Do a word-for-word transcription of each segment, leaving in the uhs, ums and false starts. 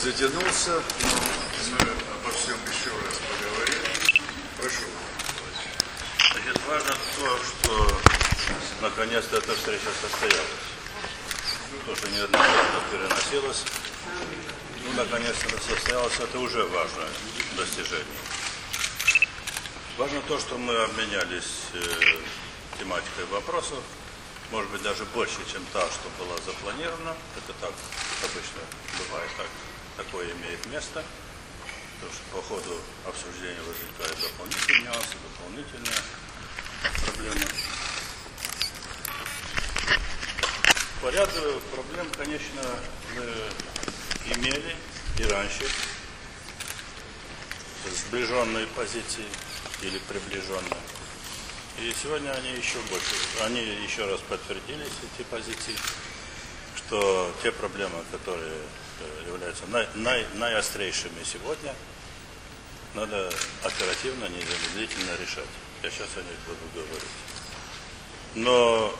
затянулся, но мы обо всем еще раз поговорим. Прошу. Значит, важно то, что наконец-то эта встреча состоялась. То, что неоднократно переносилось, ну, наконец-то состоялось, это уже важное достижение. Важно то, что мы обменялись э, тематикой вопросов, может быть, даже больше, чем та, что была запланирована. Это так обычно бывает, так, такое имеет место. Потому что по ходу обсуждения возникают дополнительные нюансы, дополнительные проблемы. По ряду проблем, конечно, мы имели и раньше сближенные позиции или приближенные. И сегодня они еще больше, они еще раз подтвердились, эти позиции, что те проблемы, которые являются най, най, наиострейшими сегодня, надо оперативно, незамедлительно решать. Я сейчас о них буду говорить. Но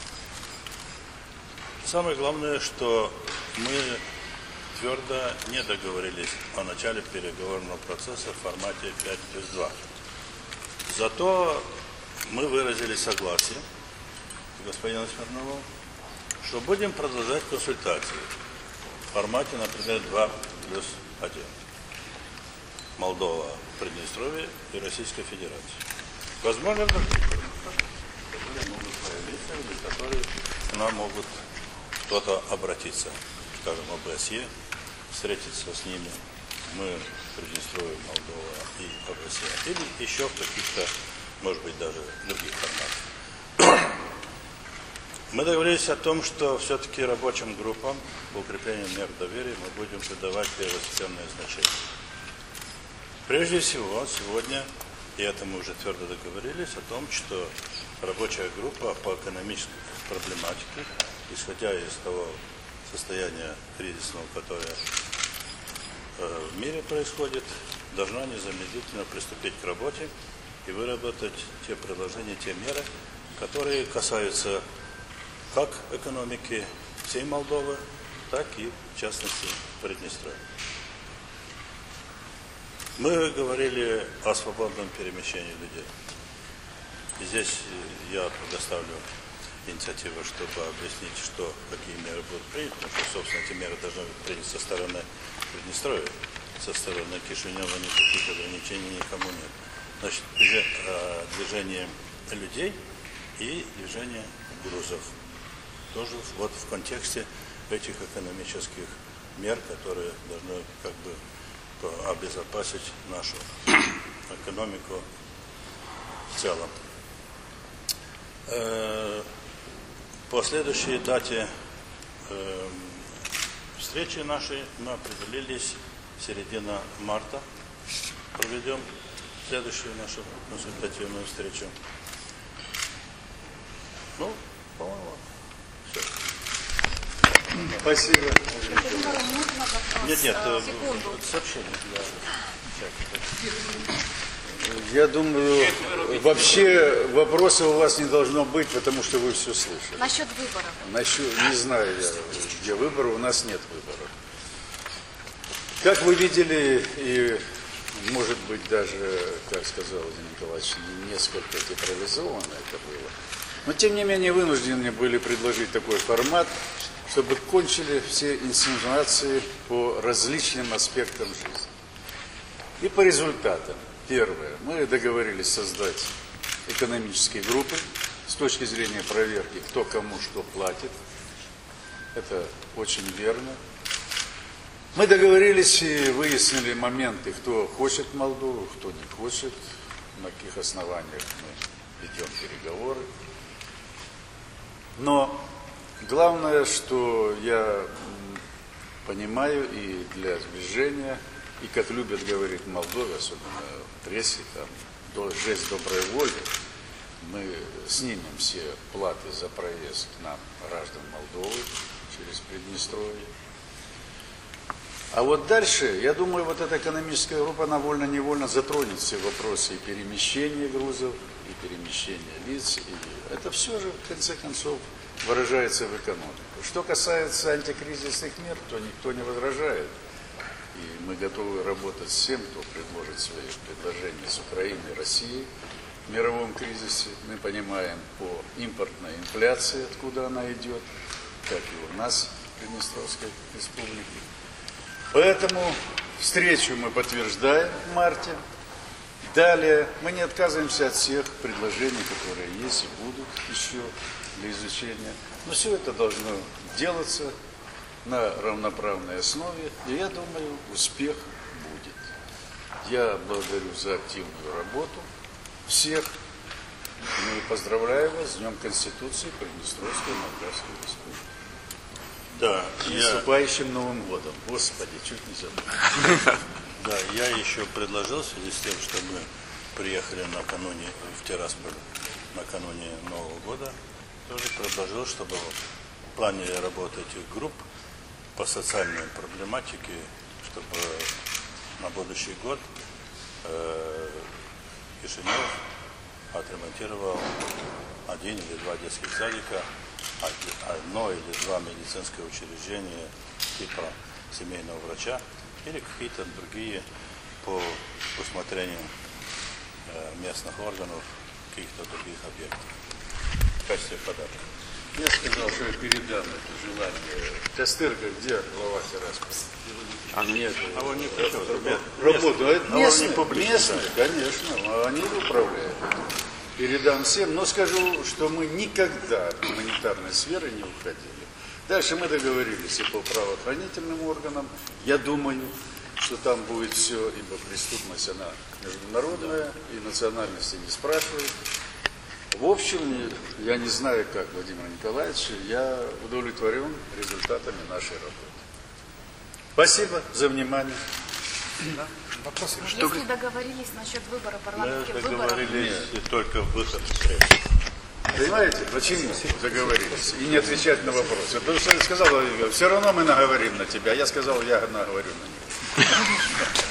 самое главное, что мы твердо не договорились о начале переговорного процесса в формате пять плюс два. Зато мы выразили согласие с господином Смирновым, что будем продолжать консультации в формате, например, два плюс один. Молдова, Приднестровье и Российская Федерация. Возможно, которые могут появиться, или которые к нам могут кто-то обратиться, скажем, ОБСЕ, встретиться с ними, мы, Приднестровье, Молдова и ОБСЕ, или еще в каких-то, может быть, даже других форматах. Мы договорились о том, что все-таки рабочим группам по укреплению мер доверия мы будем придавать первостепенное значение. Прежде всего, сегодня, и это мы уже твердо договорились, о том, что рабочая группа по экономической проблематике, исходя из того состояния кризисного, которое э, в мире происходит, должна незамедлительно приступить к работе и выработать те предложения, те меры, которые касаются как экономики всей Молдовы, так и, в частности, Приднестровья. Мы говорили о свободном перемещении людей. И здесь я предоставлю инициативу, чтобы объяснить, что, какие меры будут приняты, потому что, собственно, эти меры должны быть приняты со стороны Приднестровья, со стороны Кишинева никаких ограничений никому нет. Значит, движение людей и движение грузов. Тоже вот в контексте этих экономических мер, которые должны как бы обезопасить нашу экономику в целом. По следующей дате встречи нашей мы определились, середина марта проведем следующую нашу консультативную встречу. Ну, по-моему, все. Спасибо. Нет, нет, сообщение. Я думаю, вообще вопросов у вас не должно быть, потому что вы все слышали. Насчет выборов. Насчет, не знаю я, где выборы, у нас нет выборов. Как вы видели, и может быть даже, как сказал Владимир Николаевич, несколько театрализованно это было. Но тем не менее вынуждены были предложить такой формат, чтобы кончили все инсинуации по различным аспектам жизни. И по результатам. Первое. Мы договорились создать экономические группы с точки зрения проверки, кто кому что платит. Это очень верно. Мы договорились и выяснили моменты, кто хочет Молдову, кто не хочет, на каких основаниях мы ведем переговоры. Но главное, что я понимаю и для сближения, и как любят говорить в Молдове, особенно в прессе, там, жесть доброй воли, мы снимем все платы за проезд к нам, граждан Молдовы, через Приднестровье. А вот дальше, я думаю, вот эта экономическая группа, она вольно-невольно затронет все вопросы и перемещения грузов, и перемещения лиц. И это все же, в конце концов, выражается в экономике. Что касается антикризисных мер, то никто не возражает. И мы готовы работать с тем, кто предложит свои предложения с Украиной, Россией в мировом кризисе. Мы понимаем по импортной инфляции, откуда она идет, как и у нас в Приднестровской республике. Поэтому встречу мы подтверждаем в марте. Далее мы не отказываемся от всех предложений, которые есть и будут еще для изучения. Но все это должно делаться на равноправной основе, и я думаю, успех будет. Я благодарю за активную работу всех. Ну и поздравляю вас с Днем Конституции Приднестровской Молдавской Республики. Да, С я, наступающим Новым годом. Господи, чуть не забыл. да, я еще предложил в связи с тем, что мы приехали накануне в Тирасполь накануне Нового года, тоже предложил, чтобы в плане работы этих групп по социальной проблематике, чтобы на будущий год э, Кишинев отремонтировал один или два детских садика, одно или два медицинских учреждения типа семейного врача или какие-то другие по усмотрению э, местных органов каких-то других объектов в качестве подарка. Я сказал, что я передам это желание. Костырка, где глава Тирасполя? А нет, а он не пришел. Работу. А это а он местные, не публичный. местные, конечно, они управляют. Передам всем, но скажу, что мы никогда от гуманитарной сферы не уходили. Дальше мы договорились и по правоохранительным органам. Я думаю, что там будет все, ибо преступность, она международная, и национальности не спрашивает. В общем, я не знаю, как Владимир Николаевич, я удовлетворен результатами нашей работы. Спасибо за внимание. Да? Вопросы? Если договорились насчет выбора Мы парламентских выборов, договорились только в выход. Понимаете, почему договорились? И не отвечать на вопросы. Потому что я сказал, все равно мы наговорим на тебя. Я сказал, я наговорю на них.